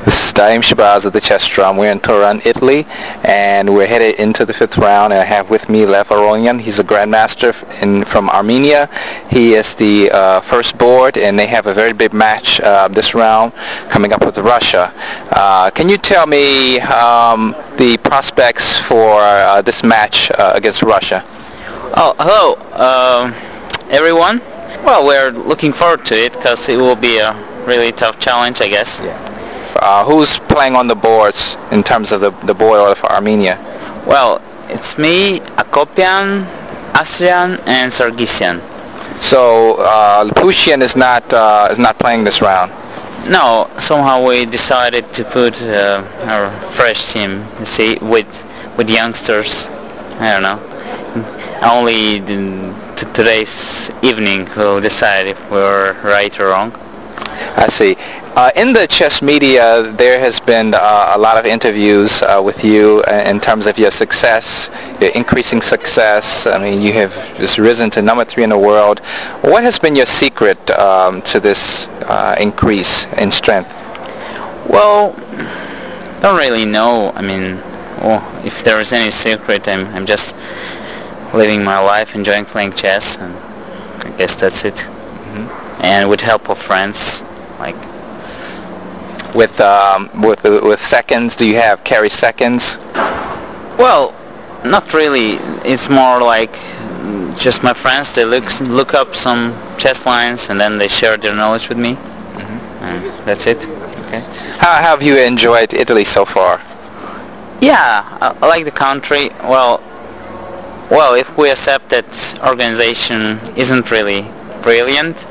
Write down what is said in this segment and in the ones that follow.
This is Daim Shabazz of the Chess Drum. We're in Turin, Italy, and we're headed into the fifth round. And I have with me Lev Aroyan. He's a grandmaster from Armenia. He is the first board, and they have a very big match this round coming up with Russia. Can you tell me the prospects for this match against Russia? Oh, hello, everyone. Well, we're looking forward to it because it will be a really tough challenge, I guess. Yeah. Who's playing on the boards in terms of the board order for Armenia? Well, it's me, Akopian, Asrian, and Sargsyan. So Lapushian is not playing this round. No, somehow we decided to put our fresh team, you see, with youngsters. I don't know. Only today's evening we'll decide if we're right or wrong. I see. In the chess media, there has been a lot of interviews with you in terms of your success, your increasing success. I mean, you have just risen to number 3 in the world. What has been your secret to this increase in strength? Well, don't really know. I mean, if there is any secret, I'm just living my life, enjoying playing chess, and I guess that's it. Mm-hmm. And with help of friends, like with seconds. Do you have carry seconds? Well, not really. It's more like just my friends. They look up some chess lines, and then they share their knowledge with me. Mm-hmm. And that's it. Okay. How have you enjoyed Italy so far? Yeah, I like the country. Well, if we accept that organization isn't really brilliant,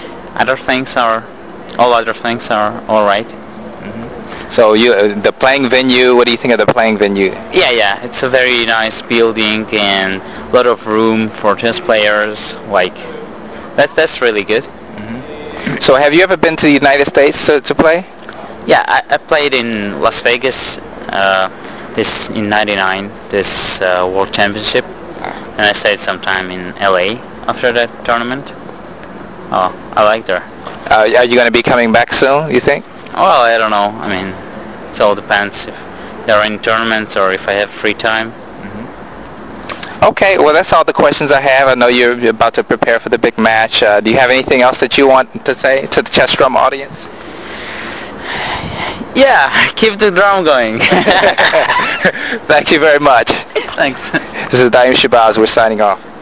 all other things are all right. Mm-hmm. So the playing venue, what do you think of the playing venue? Yeah, it's a very nice building and a lot of room for chess players. Like, that's really good. Mm-hmm. So have you ever been to the United States to play? Yeah, I played in Las Vegas in '99, this World Championship. And I stayed some time in LA after that tournament. Oh, I liked her. Are you going to be coming back soon, you think? Well, I don't know. I mean, it all depends if there are any tournaments or if I have free time. Mm-hmm. Okay, well, that's all the questions I have. I know you're about to prepare for the big match. Do you have anything else that you want to say to the Chess Drum audience? Yeah, keep the drum going. Thank you very much. Thanks. This is Daim Shabazz. We're signing off.